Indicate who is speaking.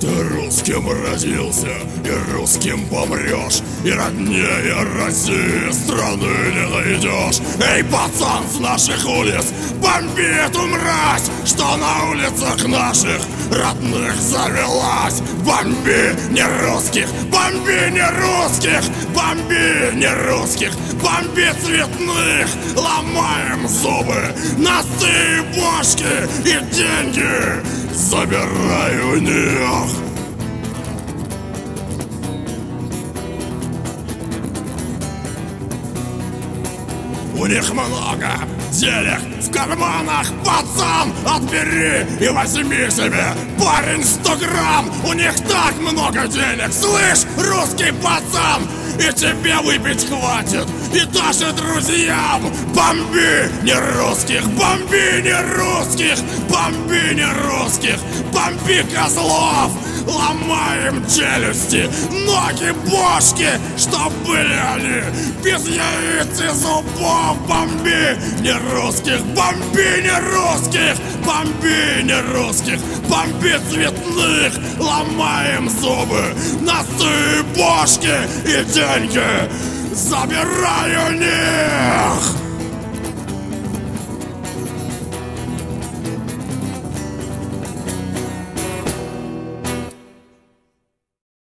Speaker 1: Ты русским родился и русским помрешь, и роднее России страны не найдешь. Эй, пацан с наших улиц, бомби эту мразь, что на улицах наших родных завелась. Бомби не русских, бомби не русских, бомби не русских, бомби цветных. Ломаем зубы, носы и бошки, и деньги забирай у них. У них много денег в карманах, пацан, отбери и возьми себе, парень, 100 грамм. У них так много денег, слышь, русский пацан, и тебе выпить хватит, и даже друзьям. Бомби не русских, бомби не русских, бомби не русских, бомби козлов. Ломаем челюсти, ноги, бошки, чтоб были они без яиц и зубов. Бомби не русских, бомби не русских, бомби не русских, бомби цветных. Ломаем зубы, носы, бошки, и деньги забирай у них.